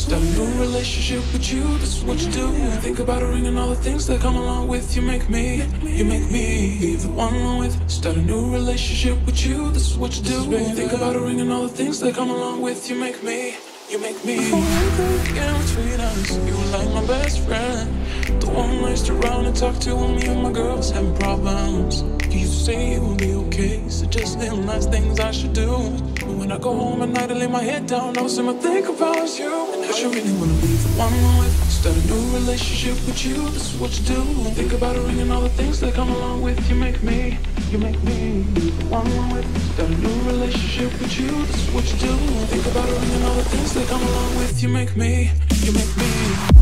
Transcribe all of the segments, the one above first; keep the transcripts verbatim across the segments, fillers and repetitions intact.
Start a new relationship with you, this is what you do. Think about a ring and all the things that come along with. You make me, you make me be the one I'm with. Start a new relationship with you, this is what you do. Think about a ring and all the things that come along with. You make me, you make me. Before everything in between us, you were like my best friend, the one I used to run and talk to when me and my girls having problems. You used to say it would be okay, suggest little nice things I should do. But when I go home at night, I lay my head down, all I think about is you. And how you really wanna be the one I'm with. Start a new relationship with you, this is what you do. Think about a ring and all the things that come along with. You make me, you make me be the one I'm with. Start a new relationship with you, this is what you do. Think about a ring and all the things that come along with. You make me, you make me.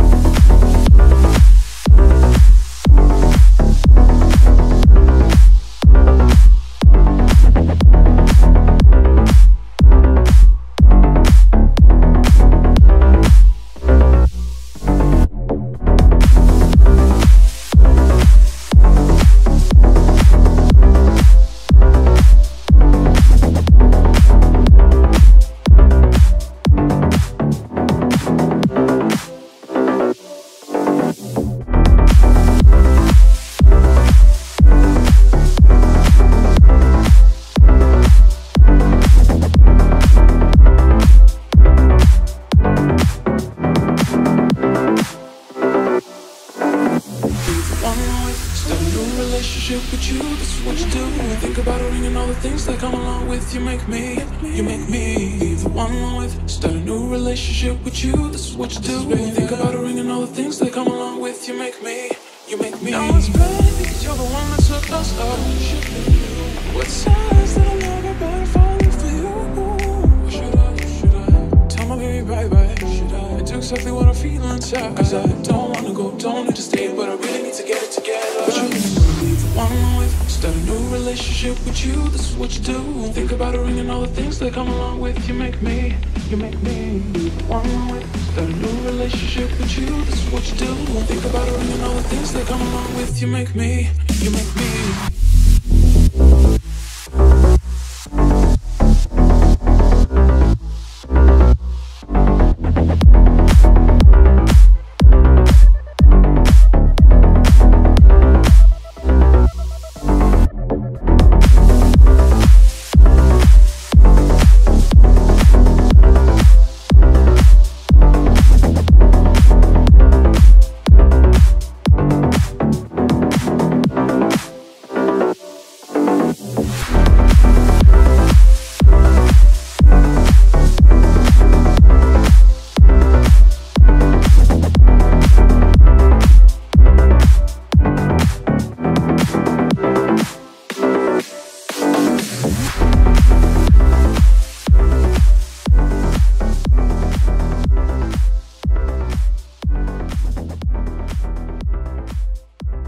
With you, this is what you do. Think about a ring and all the things that come along with. You make me, you make me be the one I'm with. Start a new relationship with you, this is what you do. Think about a ring and all the things that come along with. You make me, you make me. Now it's bad because you're the one that took us up. What signs that I'll never better falling for you? Should I, should I tell my baby bye bye? Should I do exactly what I'm feeling inside? Cause I don't wanna go, don't need to stay, but I really need to get it together. But you one with, start a new relationship with you, this is what you do. Think about a ring and all the things that come along with. You make me, you make me one with. Start a new relationship with you, this is what you do. Think about a ring and all the things that come along with. You make me, you make me.